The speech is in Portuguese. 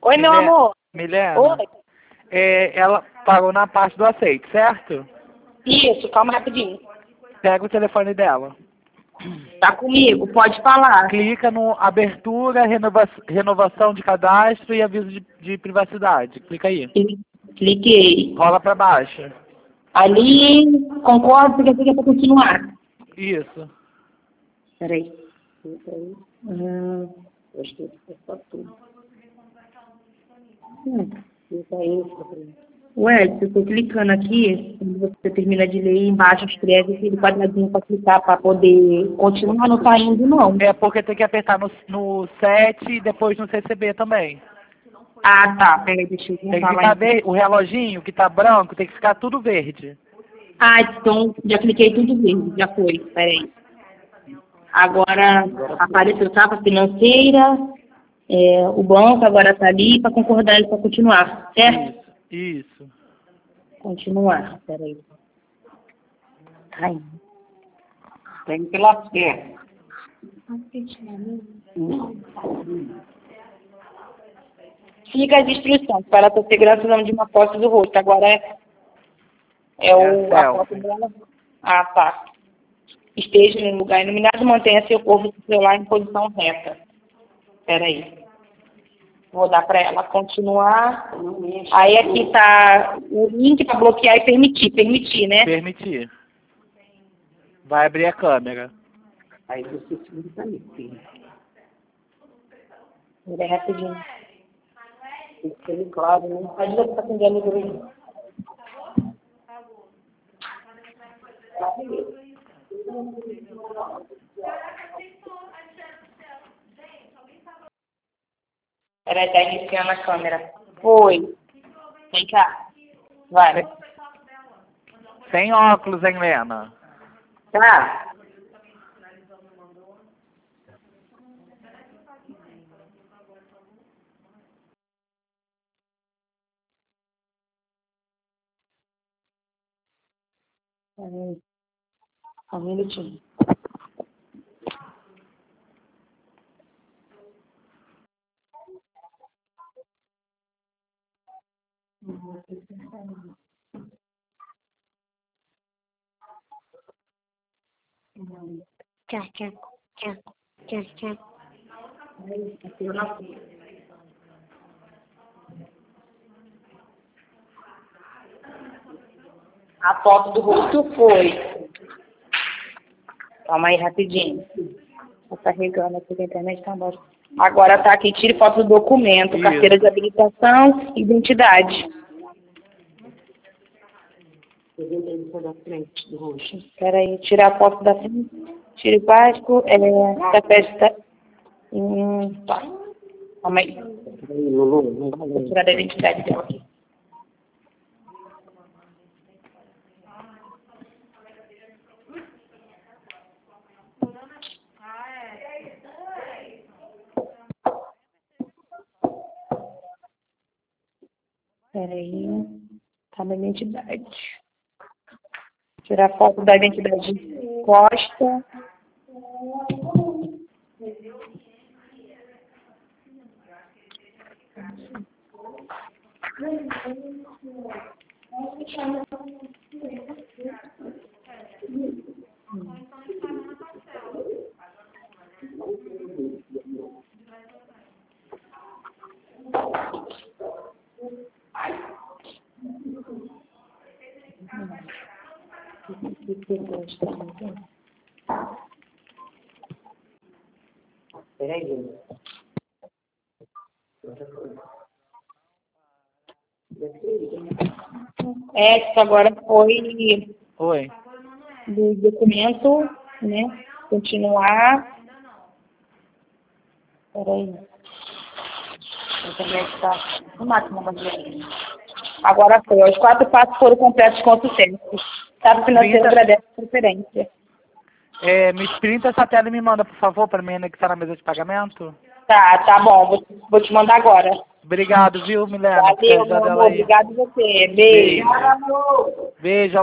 Oi, meu amor. Milena, Oi. ela pagou na parte do aceite, certo? Isso, calma rapidinho. Pega o telefone dela. Tá comigo, pode falar. Clica no abertura, renovação de cadastro e aviso de privacidade. Clica aí. Cliquei. Rola pra baixo. Ali, concordo, significa para continuar. Isso. Peraí. Acho que é tudo. Ué, se eu tô clicando aqui, quando você termina de ler, embaixo escreve aquele quadradinho para clicar para poder continuar, não tá indo não. É porque tem que apertar no 7 e depois no CCB também. Ah, tá. Peraí, deixa eu Tem que falar. ficar verde, o reloginho que tá branco tem que ficar tudo verde. Ah, então já cliquei tudo verde, já foi. Peraí. Agora apareceu etapa financeira, o banco agora está ali para concordar e para continuar, certo? Isso. Continuar, peraí. Ai. Tem que lascar. Siga as instruções para a sua segurança usando de uma foto do rosto. Agora a foto dela. Ah, tá. Esteja em um lugar iluminado, mantenha seu corpo celular em posição reta. Espera aí. Vou dar para ela continuar. Aí aqui está o link para bloquear e permitir. Permitir, né? Permitir. Vai abrir a câmera. Aí você clica ali, filho. Ele é rapidinho. Ele, claro, né? Ajuda para atender a livro. Peraí, tá iniciando a câmera. Foi. Vem cá. Vai. Sem óculos, hein, Lena? Tá. Só um minutinho. Tchau, tchau, tchau, tchau, tchau. A foto do rosto foi. Calma aí, rapidinho. Tá carregando aqui, a internet tá abaixo. Agora tá aqui, tire foto do documento, carteira de habilitação, identidade. Espera aí, tirar a foto da frente. Tire o básico, da festa. Tá. Calma aí. Vou tirar a identidade dela aqui. Peraí, tá na identidade. Tirar foto da identidade Costa. Peraí. Essa agora foi Oi. do documento, né? Continuar. Peraí. A internet está no máximo. Agora foi. Os 4 passos foram completos com sucesso. Estado financeiro agradece a preferência. Me printa essa tela e me manda, por favor, para mim anexar na mesa de pagamento. Tá bom. Vou te mandar agora. Obrigado, viu, Milena? Valeu, meu amor. Obrigado a você. Beijo. Beijo.